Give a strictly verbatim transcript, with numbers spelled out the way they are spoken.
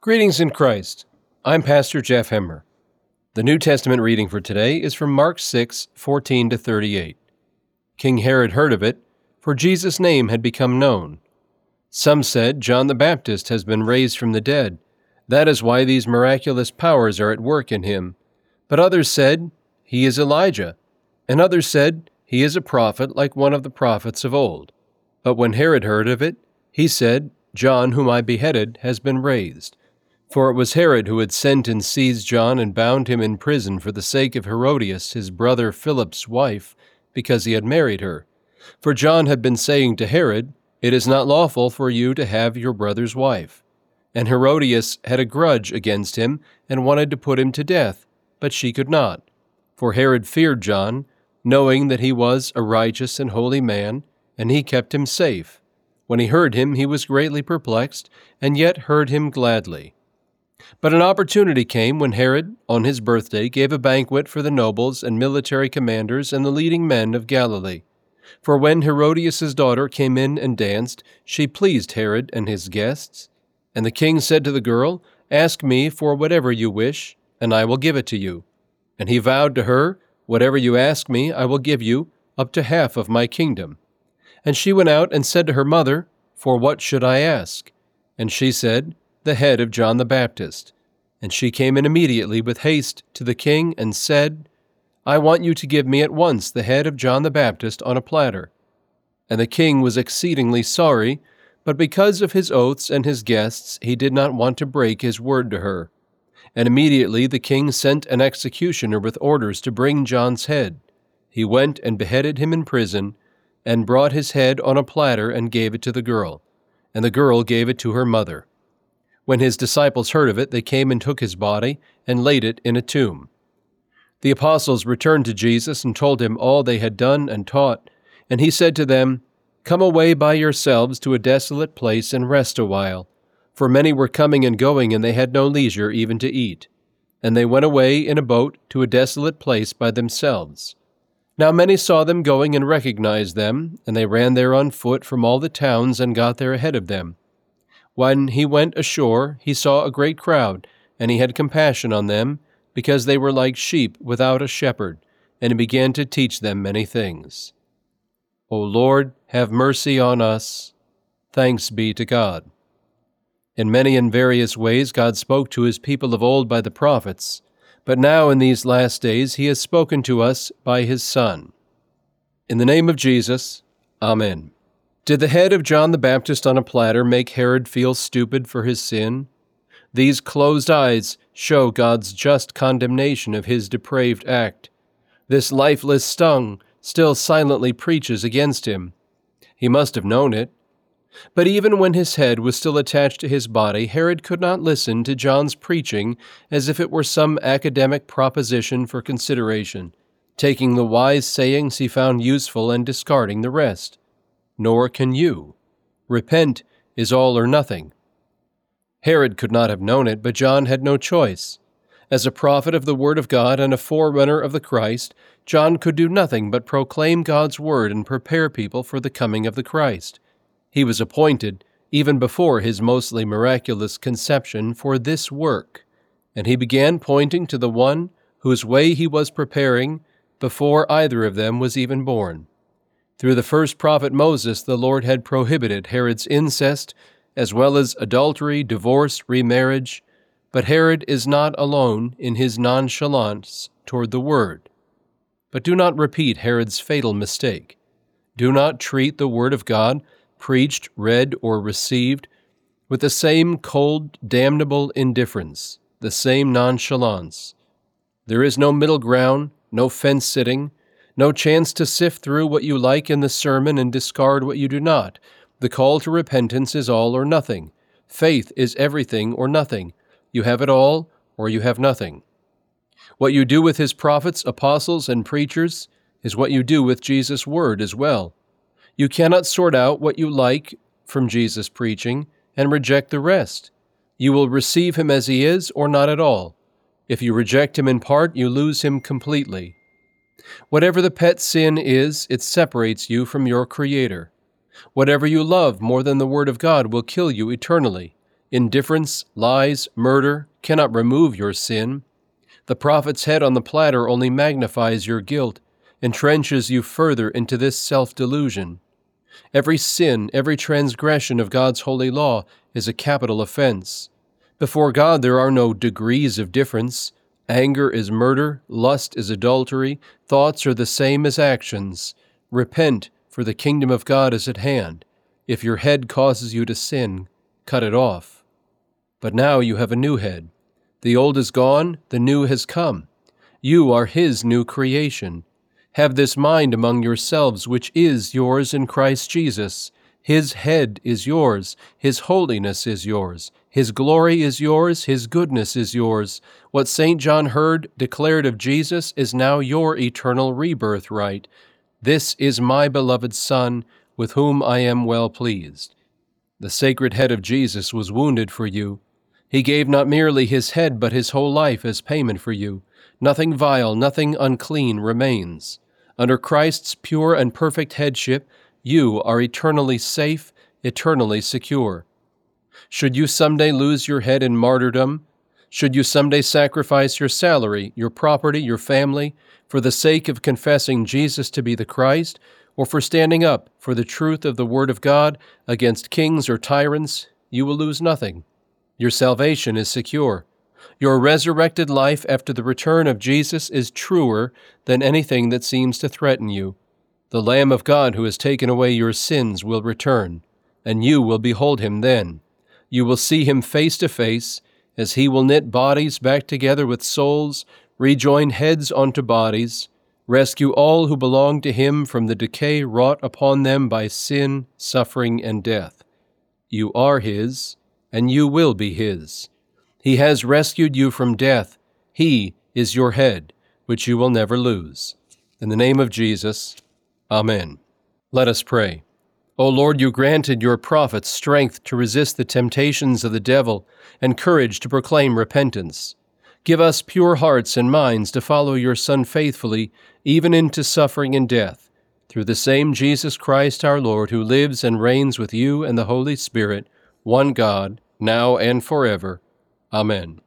Greetings in Christ. I'm Pastor Jeff Hemmer. The New Testament reading for today is from Mark six, fourteen to thirty-eight. King Herod heard of it, for Jesus' name had become known. Some said, John the Baptist has been raised from the dead. That is why these miraculous powers are at work in him. But others said, he is Elijah. And others said, he is a prophet like one of the prophets of old. But when Herod heard of it, he said, John, whom I beheaded, has been raised. For it was Herod who had sent and seized John and bound him in prison for the sake of Herodias, his brother Philip's wife, because he had married her. For John had been saying to Herod, It is not lawful for you to have your brother's wife. And Herodias had a grudge against him and wanted to put him to death, but she could not. For Herod feared John, knowing that he was a righteous and holy man, and he kept him safe. When he heard him, he was greatly perplexed, and yet heard him gladly. But an opportunity came when Herod, on his birthday, gave a banquet for the nobles and military commanders and the leading men of Galilee. For when Herodias' daughter came in and danced, she pleased Herod and his guests. And the king said to the girl, Ask me for whatever you wish, and I will give it to you. And he vowed to her, Whatever you ask me, I will give you, up to half of my kingdom. And she went out and said to her mother, For what should I ask? And she said, The head of John the Baptist. And she came in immediately with haste to the king and said, I want you to give me at once the head of John the Baptist on a platter. And the king was exceedingly sorry, but because of his oaths and his guests, he did not want to break his word to her. And immediately the king sent an executioner with orders to bring John's head. He went and beheaded him in prison, and brought his head on a platter and gave it to the girl. And the girl gave it to her mother. When his disciples heard of it, they came and took his body and laid it in a tomb. The apostles returned to Jesus and told him all they had done and taught. And he said to them, Come away by yourselves to a desolate place and rest a while. For many were coming and going, and they had no leisure even to eat. And they went away in a boat to a desolate place by themselves. Now many saw them going and recognized them, and they ran there on foot from all the towns and got there ahead of them. When he went ashore, he saw a great crowd, and he had compassion on them, because they were like sheep without a shepherd, and he began to teach them many things. O Lord, have mercy on us. Thanks be to God. In many and various ways God spoke to his people of old by the prophets, but now in these last days he has spoken to us by his Son. In the name of Jesus, Amen. Did the head of John the Baptist on a platter make Herod feel stupid for his sin? These closed eyes show God's just condemnation of his depraved act. This lifeless tongue still silently preaches against him. He must have known it. But even when his head was still attached to his body, Herod could not listen to John's preaching as if it were some academic proposition for consideration, taking the wise sayings he found useful and discarding the rest. Nor can you. Repent is all or nothing. Herod could not have known it, but John had no choice. As a prophet of the Word of God and a forerunner of the Christ, John could do nothing but proclaim God's Word and prepare people for the coming of the Christ. He was appointed, even before his mostly miraculous conception, for this work, and he began pointing to the one whose way he was preparing before either of them was even born. Through the first prophet Moses, the Lord had prohibited Herod's incest, as well as adultery, divorce, remarriage, but Herod is not alone in his nonchalance toward the Word. But do not repeat Herod's fatal mistake. Do not treat the Word of God, preached, read, or received, with the same cold, damnable indifference, the same nonchalance. There is no middle ground, no fence-sitting, no chance to sift through what you like in the sermon and discard what you do not. The call to repentance is all or nothing. Faith is everything or nothing. You have it all, or you have nothing. What you do with his prophets, apostles, and preachers is what you do with Jesus' word as well. You cannot sort out what you like from Jesus' preaching and reject the rest. You will receive him as he is or not at all. If you reject him in part, you lose him completely. Whatever the pet sin is, it separates you from your Creator. Whatever you love more than the Word of God will kill you eternally. Indifference, lies, murder cannot remove your sin. The prophet's head on the platter only magnifies your guilt, entrenches you further into this self-delusion. Every sin, every transgression of God's holy law is a capital offense. Before God there are no degrees of difference. Anger is murder, lust is adultery, thoughts are the same as actions. Repent, for the kingdom of God is at hand. If your head causes you to sin, cut it off. But now you have a new head. The old is gone, the new has come. You are His new creation. Have this mind among yourselves, which is yours in Christ Jesus. His head is yours, His holiness is yours, His glory is yours, His goodness is yours. What Saint John heard declared of Jesus is now your eternal rebirth right. This is my beloved Son, with whom I am well pleased. The sacred head of Jesus was wounded for you. He gave not merely His head, but His whole life as payment for you. Nothing vile, nothing unclean remains. Under Christ's pure and perfect headship, you are eternally safe, eternally secure. Should you someday lose your head in martyrdom, should you someday sacrifice your salary, your property, your family, for the sake of confessing Jesus to be the Christ, or for standing up for the truth of the Word of God against kings or tyrants, you will lose nothing. Your salvation is secure. Your resurrected life after the return of Jesus is truer than anything that seems to threaten you. The Lamb of God who has taken away your sins will return, and you will behold Him then. You will see Him face to face, as He will knit bodies back together with souls, rejoin heads onto bodies, rescue all who belong to Him from the decay wrought upon them by sin, suffering, and death. You are His, and you will be His. He has rescued you from death. He is your head, which you will never lose. In the name of Jesus, Amen. Let us pray. O Lord, you granted your prophets strength to resist the temptations of the devil and courage to proclaim repentance. Give us pure hearts and minds to follow your Son faithfully, even into suffering and death, through the same Jesus Christ our Lord, who lives and reigns with you and the Holy Spirit, one God, now and forever. Amen.